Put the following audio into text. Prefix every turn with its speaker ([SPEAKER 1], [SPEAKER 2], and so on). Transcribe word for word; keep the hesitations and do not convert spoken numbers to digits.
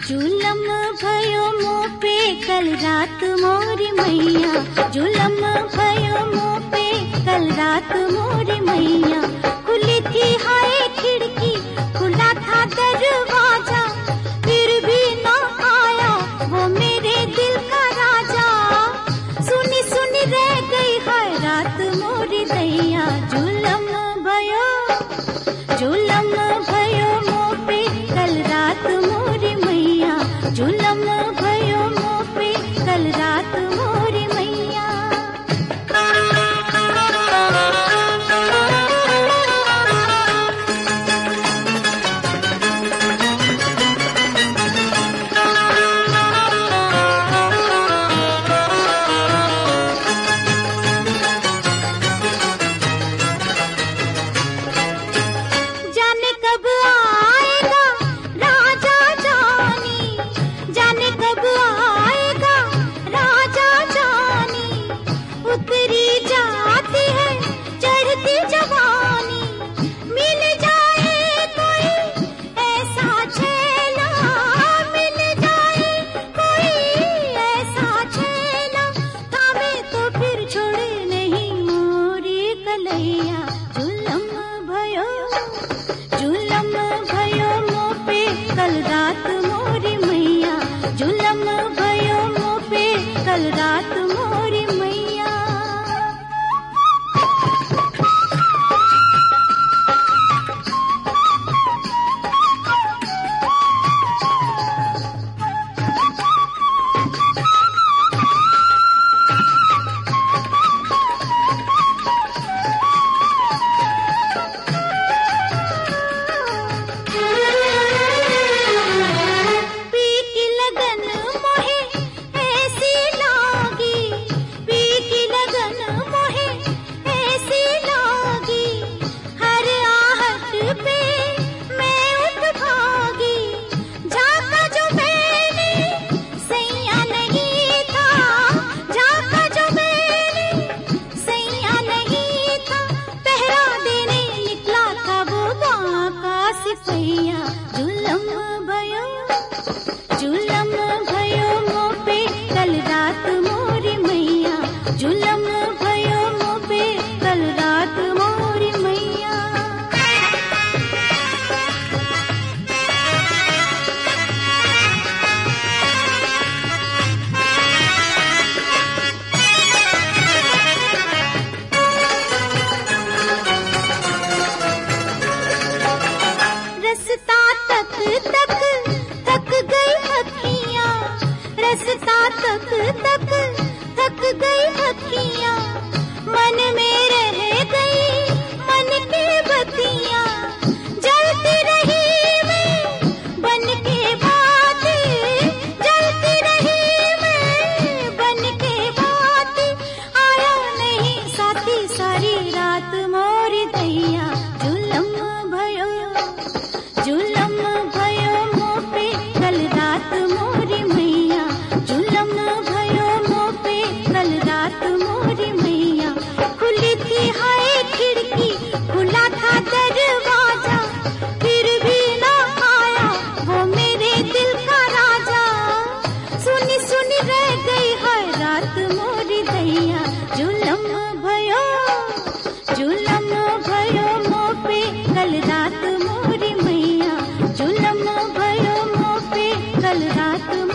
[SPEAKER 1] जुलम भयो मो पे कल रात मोरी मैया, जुलम भयो मो पे कल रात मोरी मैया। खुली थी हाय खिड़की, खुला था दरवाजा, फिर भी ना आया वो मेरे दिल का राजा। सुनी सुनी रह गई हाय रात मोरी दैया। जुलम भयो, जुलम भयो मो पे कल रात मोरी मैया, जुलम भयो मो पे कल रात मोरी मैया। जाने कब आएगा राजा जानी, जाने कब आएगा राजा जानी। उतरी जाती है चढ़ती जवानी, मिल जाए कोई ऐसा छेला, मिल जाए कोई ऐसा छेला, थामे तो फिर छोड़े नहीं मोरी कलैया। जुलम भयो, जुलम भयो मो पे कल रात मोरी मैया, जुलम भयो मो पे कल रात मोरी मैया। पी की लगन मोहे ऐसी लागी, पी की लगन मोहे ऐसी लागी, हर आहट पे मैं उठ भागी। झाका जो मैंने सैया नहीं था, झाका जो मैंने सैया नहीं था, पहरा देने निकला था वो बांका सिपैया। जुलम भयो, जुलम भयो मो पे कल रात मोरी मैया, जुलम भयो मो पे कल रात मोरी मैया। रस्ता तक तक थक गई अखियाँ, रस्ता तक तक थक गई अखियाँ, मन में रह गई मन की बत्तियाँ। जलती रही मैं बन के बाती, जलती रही मैं बन के बाती, आया नहीं साथी सारी रात मोरी दैया। जुलम भयो, जुलम भयो मो पे कल रात मोरी मैया, जुलम भयो मो पे कल रात मोरी मैया। खुली थी हाय खिड़की, खुला था दरवाजा, फिर भी ना आया वो मेरे दिल का राजा। सुनी सुनी रह गई हाय रात मोरी दैया। जुलम भयो, जुलम भयो मो पे कल रात मोरी मैया, जुलम भयो मो पे कल रात